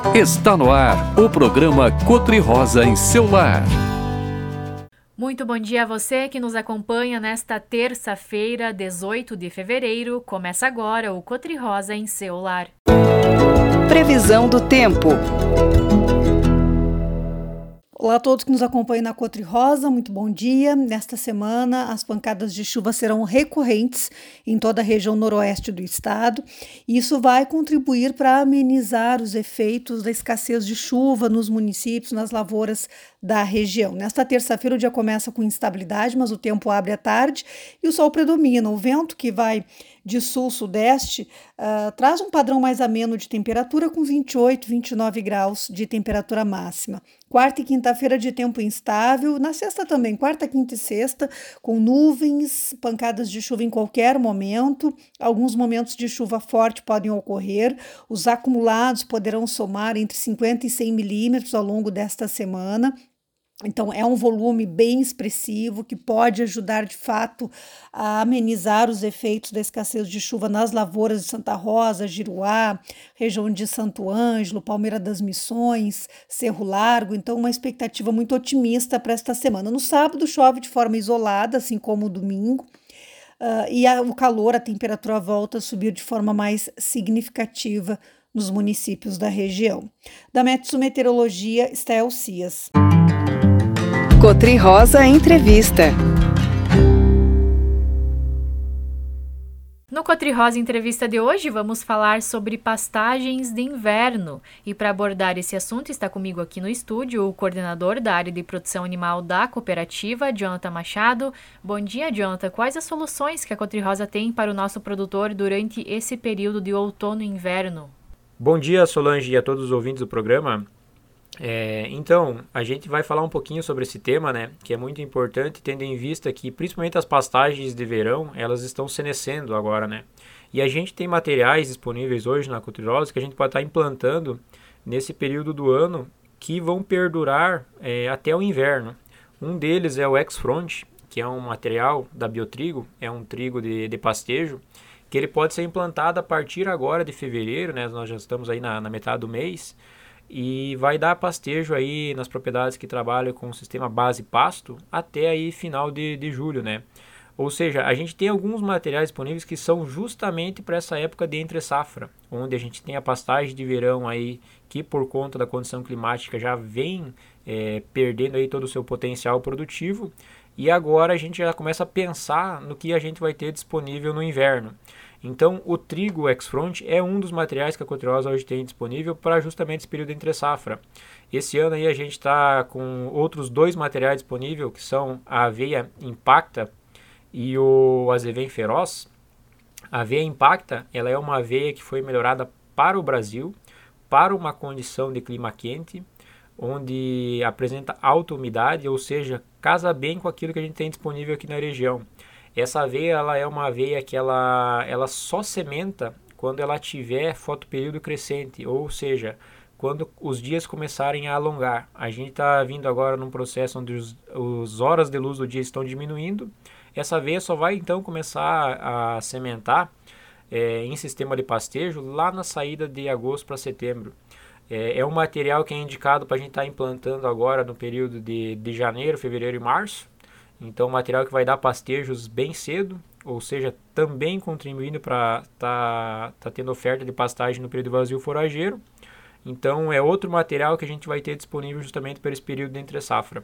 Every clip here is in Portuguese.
Está no ar o programa Cotri-Rosa em seu lar. Muito bom dia a você que nos acompanha nesta terça-feira, 18 de fevereiro. Começa agora o Cotri-Rosa em seu lar. Previsão do tempo. Olá a todos que nos acompanham na Cotri-Rosa, muito bom dia. Nesta semana, as pancadas de chuva serão recorrentes em toda a região noroeste do estado. E isso vai contribuir para amenizar os efeitos da escassez de chuva nos municípios, nas lavouras da região. Nesta terça-feira, o dia começa com instabilidade, mas o tempo abre à tarde e o sol predomina. O vento, que vai de sul-sudeste, traz um padrão mais ameno de temperatura, com 28, 29 graus de temperatura máxima. Quarta e quinta-feira de tempo instável, na sexta também, quarta, quinta e sexta, com nuvens, pancadas de chuva em qualquer momento, alguns momentos de chuva forte podem ocorrer, os acumulados poderão somar entre 50 e 100 milímetros ao longo desta semana. Então, é um volume bem expressivo que pode ajudar, de fato, a amenizar os efeitos da escassez de chuva nas lavouras de Santa Rosa, Giruá, região de Santo Ângelo, Palmeira das Missões, Cerro Largo. Então, uma expectativa muito otimista para esta semana. No sábado, chove de forma isolada, assim como o domingo, o calor, a temperatura volta a subir de forma mais significativa nos municípios da região. Da Metsu Meteorologia, Estel Cias. Cotri-Rosa Entrevista. No Cotri-Rosa Entrevista de hoje, vamos falar sobre pastagens de inverno. E para abordar esse assunto, está comigo aqui no estúdio o coordenador da área de produção animal da cooperativa, Jonathan Machado. Bom dia, Jonathan. Quais as soluções que a Cotri-Rosa tem para o nosso produtor durante esse período de outono e inverno? Bom dia, Solange, e a todos os ouvintes do programa. Então, a gente vai falar um pouquinho sobre esse tema, né, que é muito importante, tendo em vista que, principalmente as pastagens de verão, elas estão senescendo agora, né, e a gente tem materiais disponíveis hoje na Cotri-Rosa que a gente pode estar implantando nesse período do ano que vão perdurar até o inverno. Um deles é o X-Front, que é um material da Biotrigo, é um trigo de pastejo, que ele pode ser implantado a partir agora de fevereiro, né, nós já estamos aí na metade do mês, e vai dar pastejo aí nas propriedades que trabalham com o sistema base pasto até aí final de julho, né? Ou seja, a gente tem alguns materiais disponíveis que são justamente para essa época de entre safra, onde a gente tem a pastagem de verão aí que por conta da condição climática já vem perdendo aí todo o seu potencial produtivo, e agora a gente já começa a pensar no que a gente vai ter disponível no inverno. Então, o trigo X-Front é um dos materiais que a Cotri-Rosa hoje tem disponível para justamente esse período entre safra. Esse ano aí a gente está com outros dois materiais disponíveis, que são a aveia Impacta e o Azevém Feroz. A aveia Impacta, ela é uma aveia que foi melhorada para o Brasil, para uma condição de clima quente, onde apresenta alta umidade, ou seja, casa bem com aquilo que a gente tem disponível aqui na região. Essa aveia, ela é uma aveia que ela só sementa quando ela tiver fotoperíodo crescente, ou seja, quando os dias começarem a alongar. A gente está vindo agora num processo onde as horas de luz do dia estão diminuindo. Essa aveia só vai então começar a sementar em sistema de pastejo lá na saída de agosto para setembro. É um material que é indicado para a gente estar implantando agora no período de janeiro, fevereiro e março. Então, material que vai dar pastejos bem cedo, ou seja, também contribuindo para tá tendo oferta de pastagem no período vazio forageiro. Então, é outro material que a gente vai ter disponível justamente para esse período de entre safra.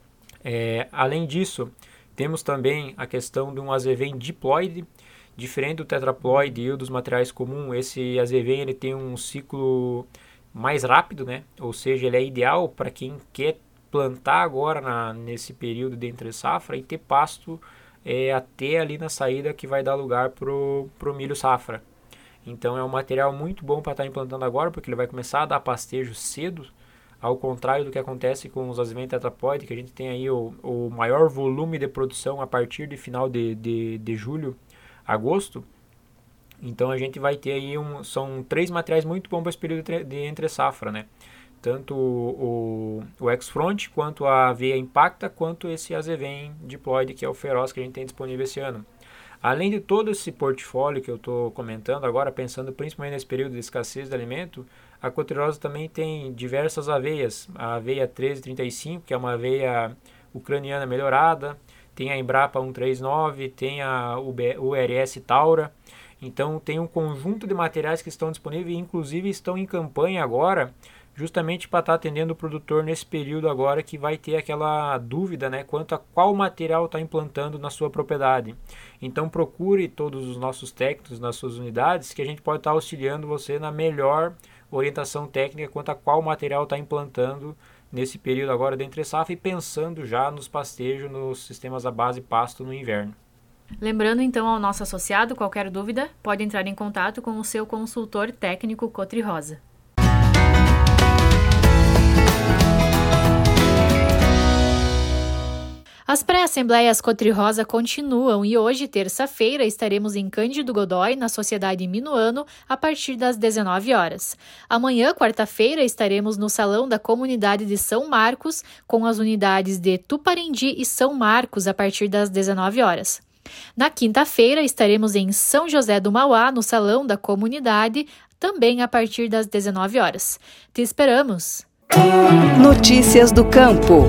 Além disso, temos também a questão de um azevém diploide, diferente do tetraploide e dos materiais comuns. Esse azevém ele tem um ciclo mais rápido, né? Ou seja, ele é ideal para quem quer plantar agora nesse período de entre safra e ter pasto até ali na saída que vai dar lugar pro milho safra. Então é um material muito bom para estar implantando agora, porque ele vai começar a dar pastejo cedo, ao contrário do que acontece com os azevém tetraploide, que a gente tem aí o maior volume de produção a partir de final de julho, agosto. Então a gente vai ter aí são 3 materiais muito bons para esse período de entre safra, né? Tanto o X-Front, quanto a aveia Impacta, quanto esse azevém diploide, que é o feroz que a gente tem disponível esse ano. Além de todo esse portfólio que eu estou comentando agora, pensando principalmente nesse período de escassez de alimento, a Cotri-Rosa também tem diversas aveias. A aveia 1335, que é uma aveia ucraniana melhorada, tem a Embrapa 139, tem a URS Taura. Então tem um conjunto de materiais que estão disponíveis e inclusive estão em campanha agora, justamente para estar atendendo o produtor nesse período agora que vai ter aquela dúvida, né, quanto a qual material está implantando na sua propriedade. Então procure todos os nossos técnicos nas suas unidades, que a gente pode estar auxiliando você na melhor orientação técnica quanto a qual material está implantando nesse período agora de entre safra e pensando já nos pastejos, nos sistemas à base pasto no inverno. Lembrando então ao nosso associado, qualquer dúvida, pode entrar em contato com o seu consultor técnico Cotri-Rosa. As pré-assembleias Cotri-Rosa continuam e hoje, terça-feira, estaremos em Cândido Godói, na Sociedade Minuano, a partir das 19 horas. Amanhã, quarta-feira, estaremos no Salão da Comunidade de São Marcos, com as unidades de Tuparendi e São Marcos, a partir das 19 horas. Na quinta-feira, estaremos em São José do Mauá, no Salão da Comunidade, também a partir das 19 horas. Te esperamos! Notícias do campo.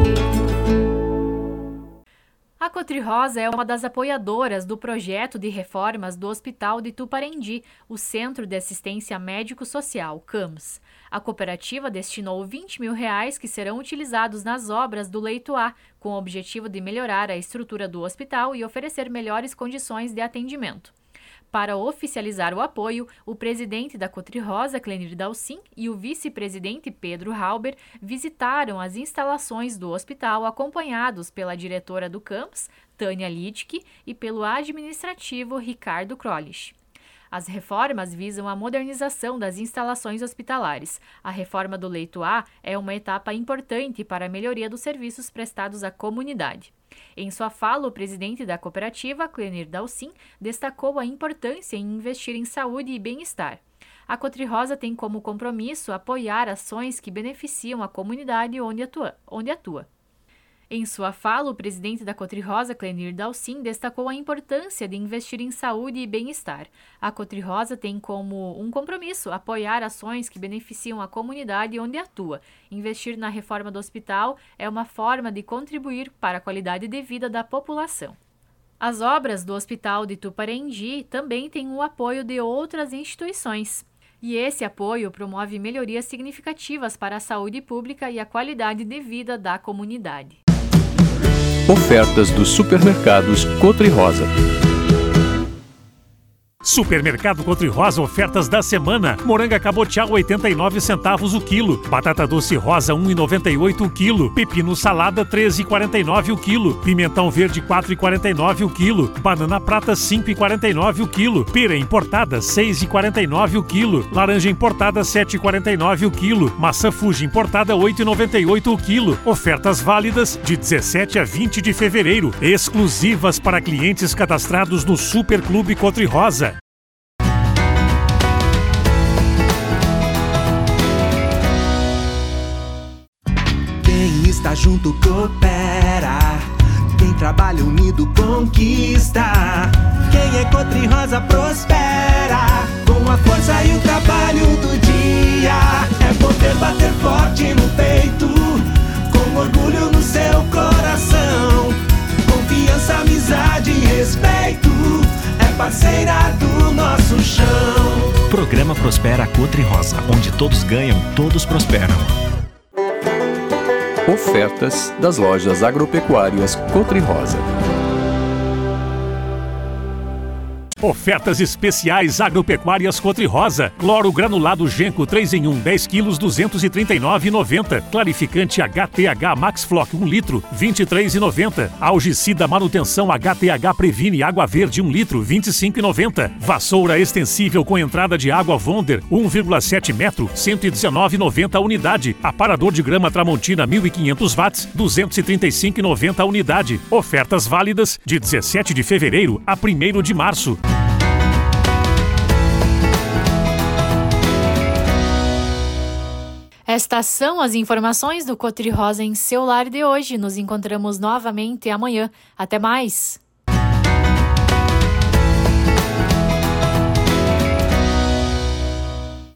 A Cotri-Rosa é uma das apoiadoras do projeto de reformas do Hospital de Tuparendi, o Centro de Assistência Médico-Social, CAMS. A cooperativa destinou R$20 mil que serão utilizados nas obras do Leito A, com o objetivo de melhorar a estrutura do hospital e oferecer melhores condições de atendimento. Para oficializar o apoio, o presidente da Cotri-Rosa, Clenir Dalcin, e o vice-presidente Pedro Halber visitaram as instalações do hospital acompanhados pela diretora do CAMS, Tânia Littke, e pelo administrativo Ricardo Krolich. As reformas visam a modernização das instalações hospitalares. A reforma do Leito A é uma etapa importante para a melhoria dos serviços prestados à comunidade. Em sua fala, o presidente da cooperativa, Clenir Dalcin, destacou a importância em investir em saúde e bem-estar. A Cotri-Rosa tem como compromisso apoiar ações que beneficiam a comunidade onde atua. Em sua fala, o presidente da Cotri-Rosa, Clenir Dalcin, destacou a importância de investir em saúde e bem-estar. A Cotri-Rosa tem como um compromisso apoiar ações que beneficiam a comunidade onde atua. Investir na reforma do hospital é uma forma de contribuir para a qualidade de vida da população. As obras do Hospital de Tuparendi também têm o apoio de outras instituições. E esse apoio promove melhorias significativas para a saúde pública e a qualidade de vida da comunidade. Ofertas dos supermercados Cotri-Rosa. Supermercado Cotri-Rosa, ofertas da semana. Moranga cabotiá 89 centavos o quilo. Batata doce rosa 1,98 o quilo. Pepino salada 13,49 o quilo. Pimentão verde 4,49 o quilo. Banana prata 5,49 o quilo. Pera importada 6,49 o quilo. Laranja importada 7,49 o quilo. Maçã Fuji importada 8,98 o quilo. Ofertas válidas de 17 a 20 de fevereiro. Exclusivas para clientes cadastrados no Superclube Cotri-Rosa. Está junto, coopera. Quem trabalha unido conquista. Quem é Cotri-Rosa prospera. Com a força e o trabalho do dia. É poder bater forte no peito. Com orgulho no seu coração. Confiança, amizade e respeito. É parceira do nosso chão. Programa Prospera Cotri-Rosa, onde todos ganham, todos prosperam. Ofertas das lojas agropecuárias Cotri-Rosa. Ofertas especiais agropecuárias Cotri-Rosa. Cloro granulado Genco 3 em 1, 10 quilos, R$ 239,90. Clarificante HTH Max Flock 1 litro, R$ 23,90. Algicida manutenção HTH Previne Água Verde 1 litro, R$ 25,90. Vassoura extensível com entrada de água Wonder 1,7 metro, R$ 119,90 a unidade. Aparador de grama Tramontina 1.500 watts, R$ 235,90 a unidade. Ofertas válidas de 17 de fevereiro a 1º de março. Estas são as informações do Cotri-Rosa em seu lar de hoje. Nos encontramos novamente amanhã. Até mais!